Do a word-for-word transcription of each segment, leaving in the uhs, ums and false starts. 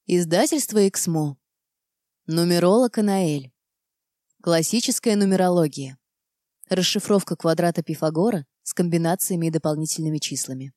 Издательство «Эксмо». Нумеролог Анаэль. Классическая нумерология. Расшифровка квадрата Пифагора с комбинациями и дополнительными числами.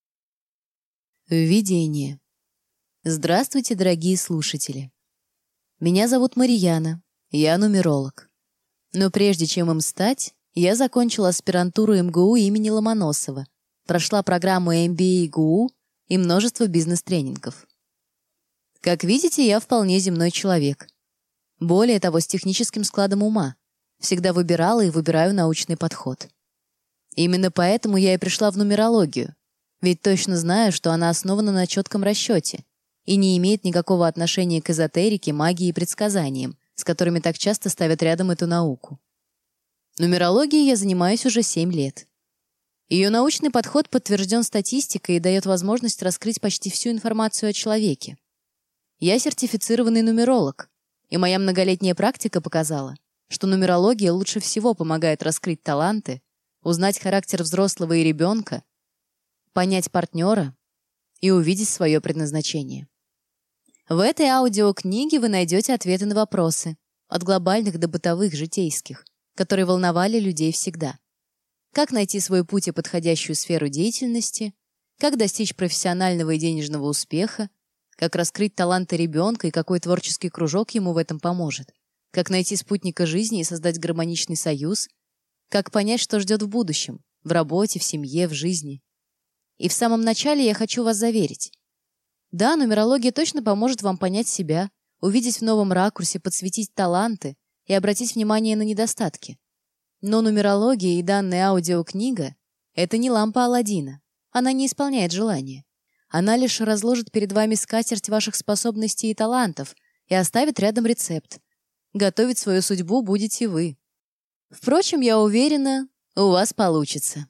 Введение. Здравствуйте, дорогие слушатели. Меня зовут Марьяна, я нумеролог. Но прежде чем им стать, я закончила аспирантуру эм гэ у имени Ломоносова, прошла программу эм би эй ГУ и множество бизнес-тренингов. Как видите, я вполне земной человек. Более того, с техническим складом ума. Всегда выбирала и выбираю научный подход. Именно поэтому я и пришла в нумерологию, ведь точно знаю, что она основана на четком расчете и не имеет никакого отношения к эзотерике, магии и предсказаниям, с которыми так часто ставят рядом эту науку. Нумерологией я занимаюсь уже семь лет. Ее научный подход подтвержден статистикой и дает возможность раскрыть почти всю информацию о человеке. Я сертифицированный нумеролог, и моя многолетняя практика показала, что нумерология лучше всего помогает раскрыть таланты, узнать характер взрослого и ребенка, понять партнера и увидеть свое предназначение. В этой аудиокниге вы найдете ответы на вопросы, от глобальных до бытовых, житейских, которые волновали людей всегда. Как найти свой путь и подходящую сферу деятельности, как достичь профессионального и денежного успеха, как раскрыть таланты ребенка и какой творческий кружок ему в этом поможет, как найти спутника жизни и создать гармоничный союз, как понять, что ждет в будущем, в работе, в семье, в жизни. И в самом начале я хочу вас заверить. Да, нумерология точно поможет вам понять себя, увидеть в новом ракурсе, подсветить таланты и обратить внимание на недостатки. Но нумерология и данная аудиокнига — это не лампа Аладдина. Она не исполняет желания. Она лишь разложит перед вами скатерть ваших способностей и талантов и оставит рядом рецепт. Готовить свою судьбу будете вы. Впрочем, я уверена, у вас получится.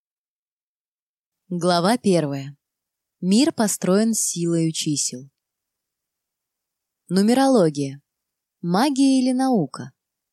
Глава первая. Мир построен силою чисел. Нумерология. Магия или наука?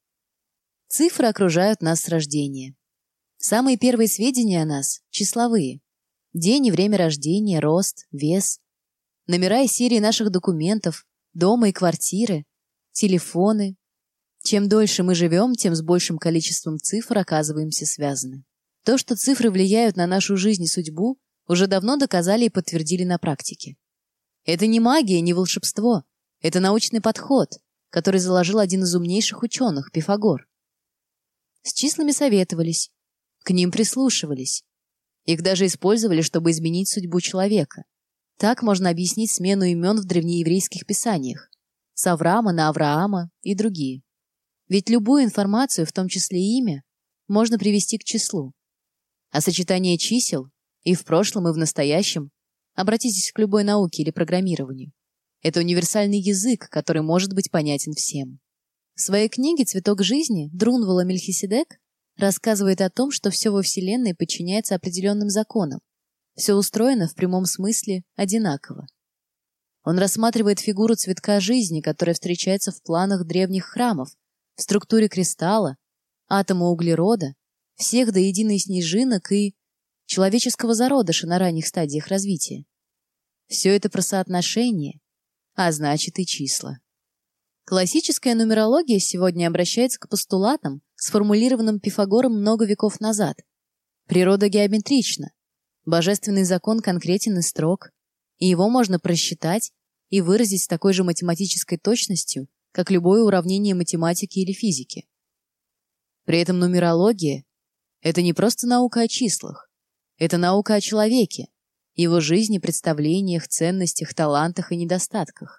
Цифры окружают нас с рождения. Самые первые сведения о нас — числовые. День и время рождения, рост, вес, номера и серии наших документов, дома и квартиры, телефоны. Чем дольше мы живем, тем с большим количеством цифр оказываемся связаны. То, что цифры влияют на нашу жизнь и судьбу, уже давно доказали и подтвердили на практике. Это не магия, не волшебство. Это научный подход, который заложил один из умнейших ученых, Пифагор. С числами советовались, к ним прислушивались. Их даже использовали, чтобы изменить судьбу человека. Так можно объяснить смену имен в древнееврейских писаниях. С Авраама на Авраама и другие. Ведь любую информацию, в том числе и имя, можно привести к числу. А сочетание чисел и в прошлом, и в настоящем, обратитесь к любой науке или программированию. Это универсальный язык, который может быть понятен всем. В своей книге «Цветок жизни» Друнвала Мельхиседек рассказывает о том, что все во Вселенной подчиняется определенным законам. Все устроено в прямом смысле одинаково. Он рассматривает фигуру цветка жизни, которая встречается в планах древних храмов, в структуре кристалла, атома углерода, всех до единой снежинок и человеческого зародыша на ранних стадиях развития. Все это про соотношение, а значит и числа. Классическая нумерология сегодня обращается к постулатам, сформулированным Пифагором много веков назад. Природа геометрична, божественный закон конкретен и строг, и его можно просчитать и выразить с такой же математической точностью, как любое уравнение математики или физики. При этом нумерология — это не просто наука о числах, это наука о человеке, его жизни, представлениях, ценностях, талантах и недостатках.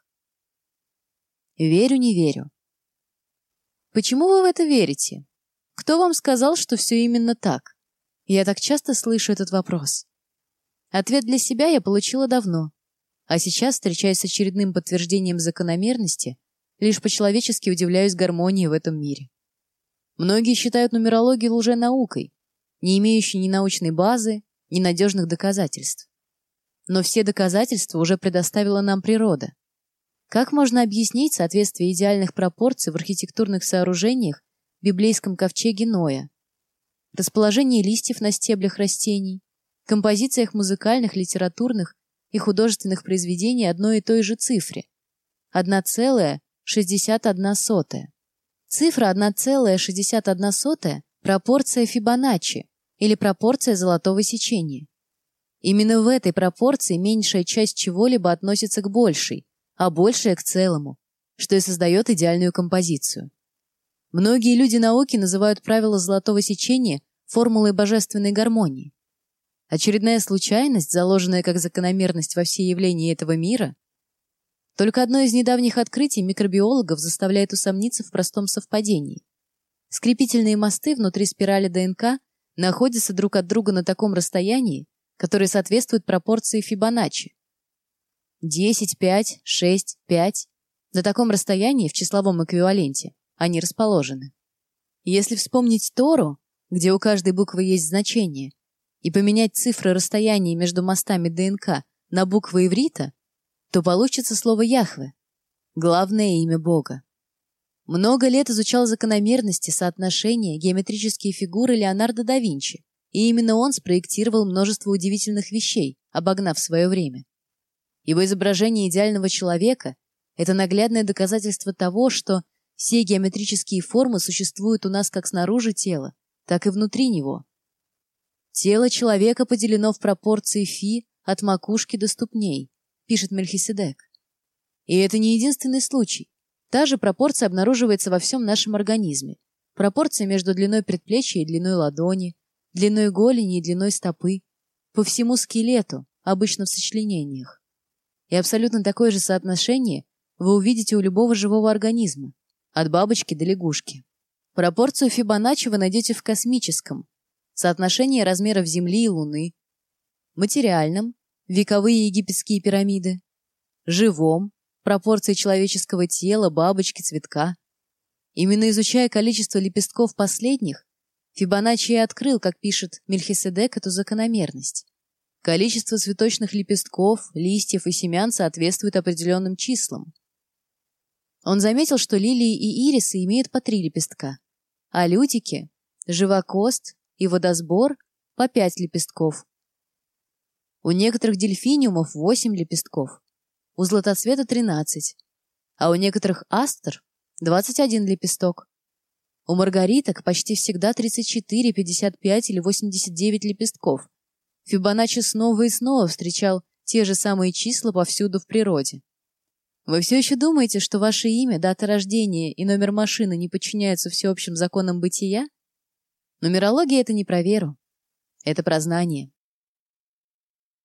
Верю, не верю. Почему вы в это верите? Кто вам сказал, что все именно так? Я так часто слышу этот вопрос. Ответ для себя я получила давно, а сейчас, встречаясь с очередным подтверждением закономерности, лишь по-человечески удивляюсь гармонии в этом мире. Многие считают нумерологию лженаукой, не имеющей ни научной базы, ни надежных доказательств. Но все доказательства уже предоставила нам природа. Как можно объяснить соответствие идеальных пропорций в архитектурных сооружениях в библейском ковчеге Ноя, расположение листьев на стеблях растений, композициях музыкальных, литературных и художественных произведений одной и той же цифре, одна целая шестьдесят одна сотая. Цифра одна целая шестьдесят одна сотая – пропорция Фибоначчи или пропорция золотого сечения. Именно в этой пропорции меньшая часть чего-либо относится к большей, а большая – к целому, что и создает идеальную композицию. Многие люди науки называют правило золотого сечения формулой божественной гармонии. Очередная случайность, заложенная как закономерность во все явления этого мира. Только одно из недавних открытий микробиологов заставляет усомниться в простом совпадении. Скрепительные мосты внутри спирали ДНК находятся друг от друга на таком расстоянии, которое соответствует пропорции Фибоначчи. десять, пять, шесть, пять. На таком расстоянии в числовом эквиваленте они расположены. Если вспомнить Тору, где у каждой буквы есть значение, и поменять цифры расстояния между мостами ДНК на буквы иврита, то получится слово Яхве, главное имя Бога. Много лет изучал закономерности, соотношения, геометрические фигуры Леонардо да Винчи, и именно он спроектировал множество удивительных вещей, обогнав свое время. Его изображение идеального человека – это наглядное доказательство того, что все геометрические формы существуют у нас как снаружи тела, так и внутри него. Тело человека поделено в пропорции фи от макушки до ступней, пишет Мельхиседек. И это не единственный случай. Та же пропорция обнаруживается во всем нашем организме. Пропорция между длиной предплечья и длиной ладони, длиной голени и длиной стопы, по всему скелету, обычно в сочленениях. И абсолютно такое же соотношение вы увидите у любого живого организма, от бабочки до лягушки. Пропорцию Фибоначчи вы найдете в космическом, соотношение размеров Земли и Луны, материальном, вековые египетские пирамиды, живом, пропорции человеческого тела, бабочки, цветка. Именно изучая количество лепестков последних, Фибоначчи и открыл, как пишет Мельхиседек, эту закономерность. Количество цветочных лепестков, листьев и семян соответствует определенным числам. Он заметил, что лилии и ирисы имеют по три лепестка, а лютики, живокост и водосбор по пять лепестков. У некоторых дельфиниумов восемь лепестков, у златоцвета тринадцать, а у некоторых астр двадцать один лепесток. У маргариток почти всегда тридцать четыре, пятьдесят пять или восемьдесят девять лепестков. Фибоначчи снова и снова встречал те же самые числа повсюду в природе. Вы все еще думаете, что ваше имя, дата рождения и номер машины не подчиняются всеобщим законам бытия? Нумерология — это не про веру, это про знание.